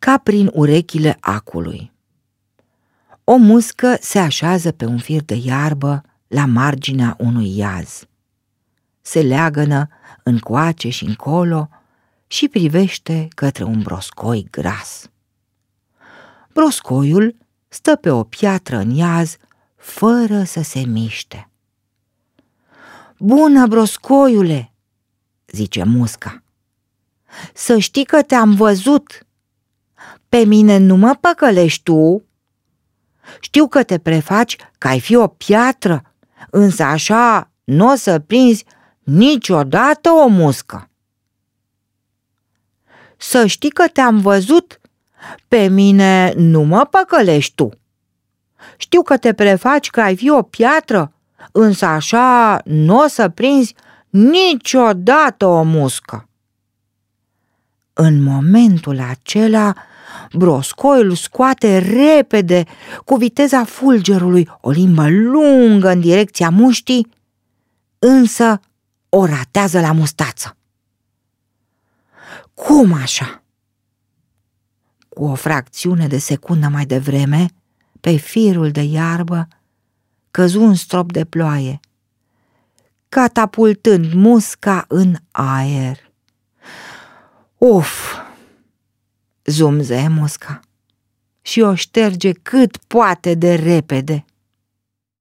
ca prin urechile acului. O muscă se așează pe un fir de iarbă la marginea unui iaz. Se leagănă încoace și încolo și privește către un broscoi gras. Broscoiul stă pe o piatră în iaz, fără să se miște. "Bună, broscoiule!" zice musca. "Să știi că te-am văzut. Pe mine nu mă păcălești tu? Știu că te prefaci că ai fi o piatră, însă așa n-o să prinzi niciodată o muscă." "Să știi că te-am văzut. Pe mine nu mă păcălești tu. Știu că te prefaci că ai fi o piatră, însă așa n-o să prinzi niciodată o muscă." În momentul acela, broscoiul scoate repede, cu viteza fulgerului, o limbă lungă în direcția muștii, însă o ratează la mustață. "Cum așa?" Cu o fracțiune de secundă mai devreme, pe firul de iarbă, căzu un strop de ploaie, catapultând musca în aer. "Uf!" zumze musca și o șterge cât poate de repede.